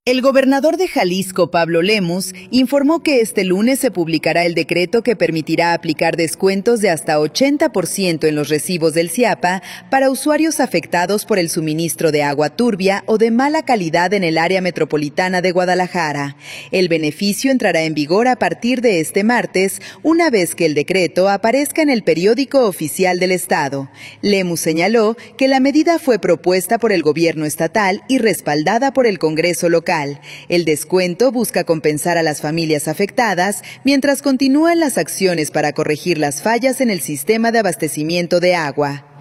El gobernador de Jalisco, Pablo Lemus, informó que este lunes se publicará el decreto que permitirá aplicar descuentos de hasta 80% en los recibos del CIAPA para usuarios afectados por el suministro de agua turbia o de mala calidad en el área metropolitana de Guadalajara. El beneficio entrará en vigor a partir de este martes, una vez que el decreto aparezca en el periódico oficial del Estado. Lemus señaló que la medida fue propuesta por el gobierno estatal y respaldada por el Congreso local. El descuento busca compensar a las familias afectadas mientras continúan las acciones para corregir las fallas en el sistema de abastecimiento de agua.